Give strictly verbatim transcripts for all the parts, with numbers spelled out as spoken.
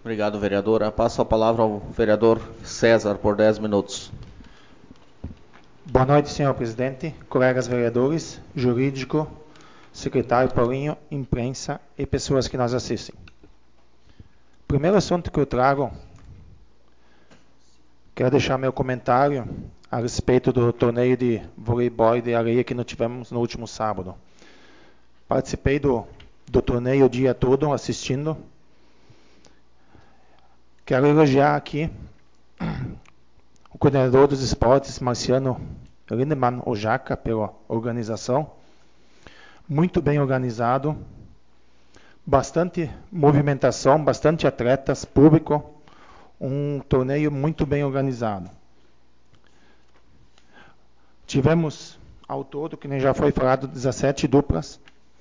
Obrigado, vereadora. Passo a palavra ao vereador César por dez minutos. Boa noite, senhor presidente, colegas vereadores, jurídico, secretário Paulinho, imprensa e pessoas que nos assistem. O primeiro assunto que eu trago, quero deixar meu comentário a respeito do torneio de voleibol de areia que nós tivemos no último sábado. Participei do, do torneio o dia todo assistindo. Quero elogiar aqui o coordenador dos esportes, Marciano Lindemann Ojaca, pela organização. Muito bem organizado, bastante movimentação, bastante atletas, público, um torneio muito bem organizado. Tivemos, ao todo, que nem já foi falado, dezessete duplas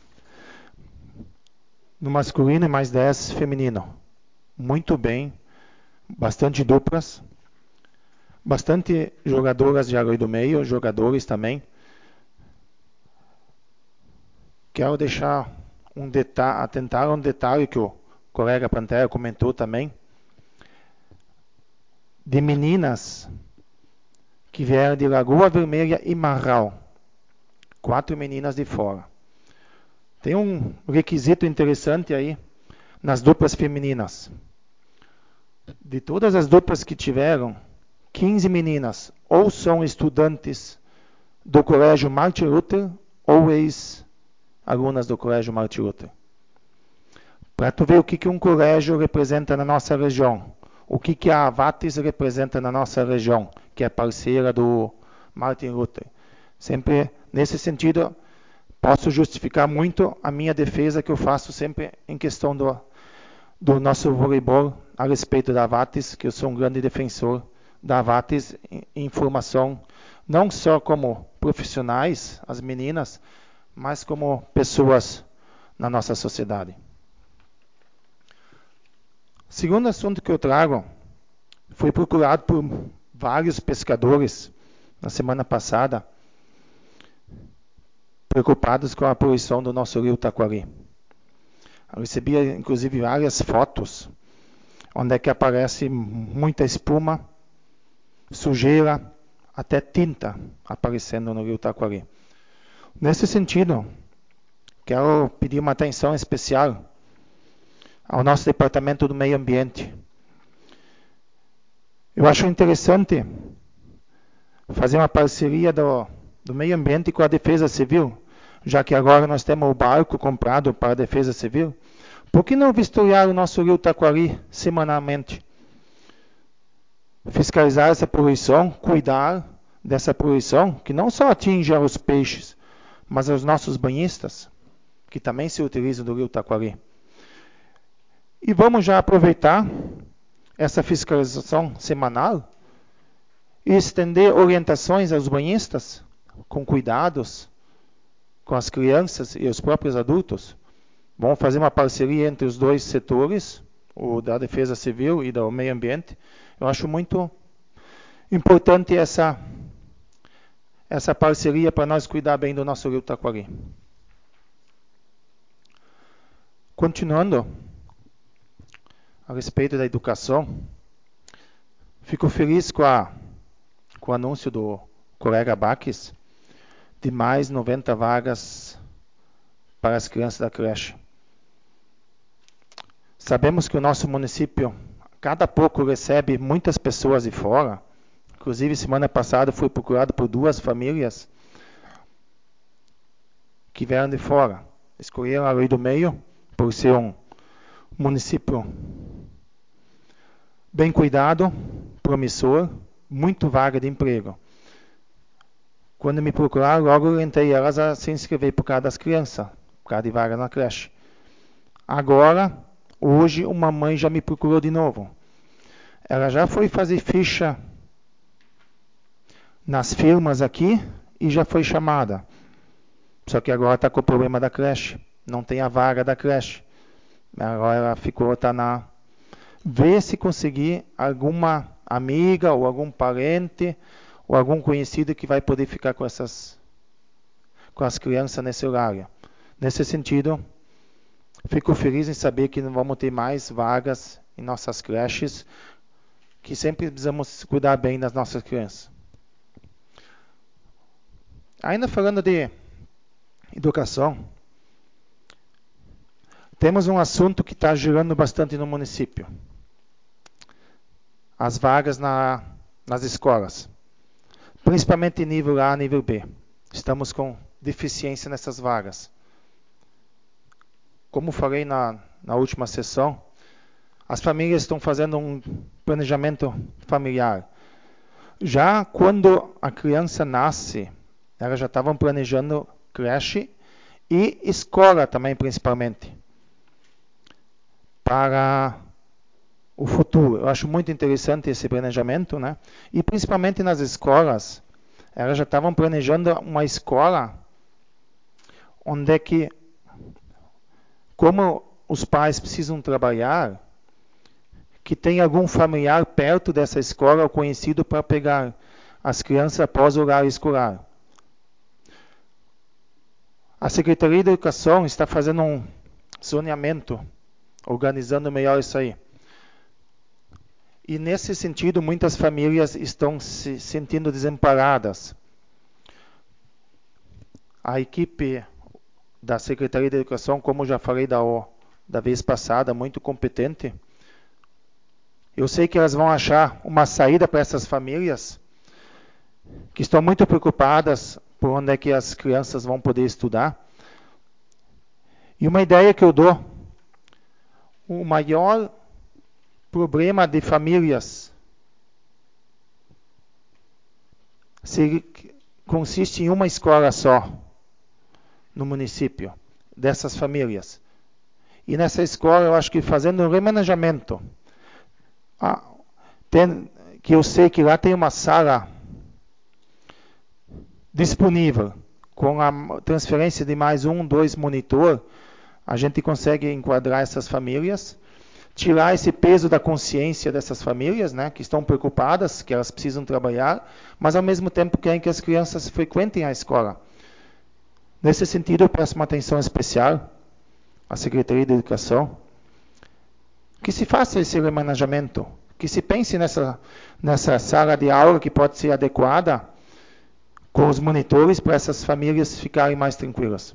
no masculino e mais dez feminino. Muito bem, bastante duplas, bastante jogadoras de areia do meio, jogadores também. Quero deixar um detalhe, atentar a um detalhe que o colega Pantera comentou também, de meninas que vieram de Lagoa Vermelha e Marral. Quatro meninas de fora. Tem um requisito interessante aí nas duplas femininas. De todas as duplas que tiveram, quinze meninas ou são estudantes do Colégio Martin Luther ou ex-alunas do Colégio Martin Luther. Para tu ver o que, que um colégio representa na nossa região. O que, que a Avates representa na nossa região, que é parceira do Martin Luther. Sempre nesse sentido, posso justificar muito a minha defesa que eu faço sempre em questão do, do nosso voleibol a respeito da Avates, que eu sou um grande defensor da Avates em, em formação, não só como profissionais, as meninas, mas como pessoas na nossa sociedade. Segundo assunto que eu trago, foi procurado por vários pescadores na semana passada, preocupados com a poluição do nosso rio Taquari. Eu recebi, inclusive, várias fotos, onde é que aparece muita espuma, sujeira, até tinta aparecendo no rio Taquari. Nesse sentido, quero pedir uma atenção especial ao nosso Departamento do Meio Ambiente. Eu acho interessante fazer uma parceria do, do meio ambiente com a Defesa Civil, já que agora nós temos o barco comprado para a Defesa Civil. Por que não vistoriar o nosso rio Taquari semanalmente? Fiscalizar essa poluição, cuidar dessa poluição, que não só atinge os peixes, mas os nossos banhistas, que também se utilizam do rio Taquari. E vamos já aproveitar essa fiscalização semanal e estender orientações aos banhistas, com cuidados, com as crianças e os próprios adultos. Vamos fazer uma parceria entre os dois setores, o da Defesa Civil e do Meio Ambiente. Eu acho muito importante essa, essa parceria para nós cuidar bem do nosso rio Taquari. Continuando, a respeito da educação, fico feliz com, a, com o anúncio do colega Baques de mais noventa vagas para as crianças da creche. Sabemos que o nosso município, cada pouco, recebe muitas pessoas de fora. Inclusive, semana passada, fui procurado por duas famílias que vieram de fora. Escolheram a Lei do Meio por ser um município bem cuidado, promissor, muito vaga de emprego. Quando me procuraram, logo orientei elas a se inscrever por causa das crianças, por causa de vaga na creche. Agora, hoje, uma mãe já me procurou de novo. Ela já foi fazer ficha nas firmas aqui e já foi chamada. Só que agora está com o problema da creche. Não tem a vaga da creche. Agora ela ficou, está na... Ver se conseguir alguma amiga ou algum parente ou algum conhecido que vai poder ficar com essas com as crianças nesse horário. Nesse sentido, fico feliz em saber que não vamos ter mais vagas em nossas creches, que sempre precisamos cuidar bem das nossas crianças. Ainda falando de educação, temos um assunto que está girando bastante no município. As vagas na, nas escolas, principalmente nível A, nível B. Estamos com deficiência nessas vagas. Como falei na, na última sessão, as famílias estão fazendo um planejamento familiar. Já quando a criança nasce, elas já estavam planejando creche e escola também, principalmente, para o futuro. Eu acho muito interessante esse planejamento, né? E principalmente nas escolas, elas já estavam planejando uma escola onde é que, como os pais precisam trabalhar, que tem algum familiar perto dessa escola ou conhecido para pegar as crianças após o horário escolar. A Secretaria da Educação está fazendo um zoneamento, organizando melhor isso aí. E nesse sentido, muitas famílias estão se sentindo desamparadas. A equipe da Secretaria da Educação, como já falei da, da vez passada, muito competente. Eu sei que elas vão achar uma saída para essas famílias que estão muito preocupadas por onde é que as crianças vão poder estudar. E uma ideia que eu dou, o maior problema de famílias se consiste em uma escola só no município dessas famílias. E nessa escola, eu acho que fazendo um remanejamento, ah, tem, que eu sei que lá tem uma sala disponível, com a transferência de mais um, dois monitor, a gente consegue enquadrar essas famílias, tirar esse peso da consciência dessas famílias, né, que estão preocupadas, que elas precisam trabalhar, mas ao mesmo tempo querem que as crianças frequentem a escola. Nesse sentido, eu peço uma atenção especial à Secretaria de Educação, que se faça esse remanejamento, que se pense nessa, nessa sala de aula que pode ser adequada com os monitores para essas famílias ficarem mais tranquilas.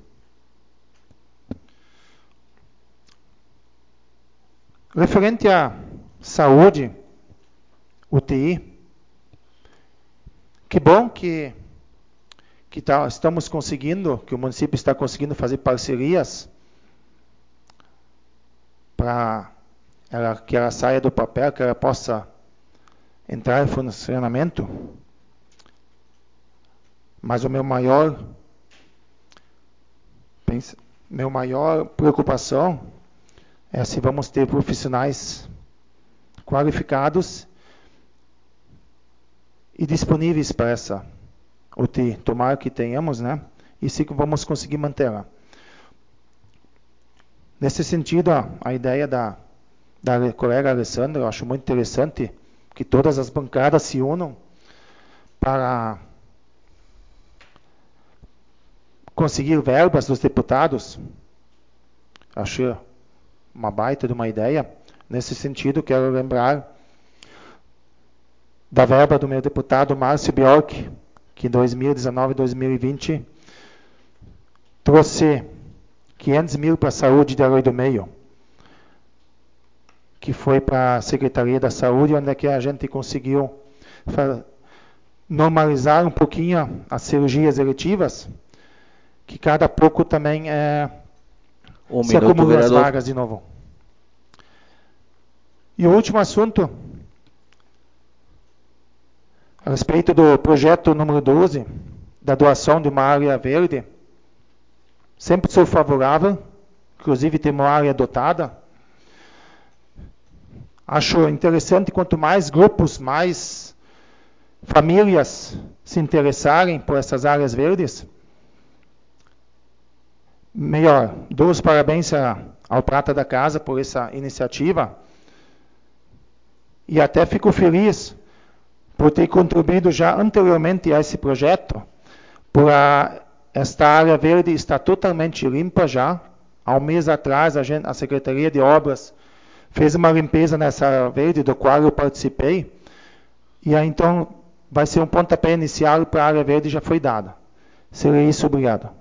Referente à saúde, U T I, que bom que, que tá, estamos conseguindo, que o município está conseguindo fazer parcerias para ela, que ela saia do papel, que ela possa entrar em funcionamento. Mas o meu maior, meu maior preocupação é se vamos ter profissionais qualificados e disponíveis para essa U T I. Tomara que tenhamos, né? E se vamos conseguir mantê-la. Nesse sentido, a, a ideia da, da colega Alessandra, eu acho muito interessante que todas as bancadas se unam para conseguir verbas dos deputados. Acho uma baita de uma ideia. Nesse sentido, quero lembrar da verba do meu deputado Márcio Bjork, que em dois mil e dezenove e dois mil e vinte trouxe quinhentos mil para a saúde de Arroio do Meio, que foi para a Secretaria da Saúde, onde é que a gente conseguiu normalizar um pouquinho as cirurgias eletivas, que cada pouco também é, um se minuto, acumulam as vagas de novo. E o último assunto, a respeito do projeto número doze, da doação de uma área verde. Sempre sou favorável, inclusive tem uma área dotada. Acho interessante, quanto mais grupos, mais famílias se interessarem por essas áreas verdes, melhor. Dou os parabéns ao Prata da Casa por essa iniciativa. E até fico feliz por ter contribuído já anteriormente a esse projeto, por a, esta área verde está totalmente limpa já. Há um mês atrás, a, gente, a Secretaria de Obras fez uma limpeza nessa área verde, do qual eu participei, e aí então vai ser um pontapé inicial para a área verde já foi dada. Seria isso, obrigado.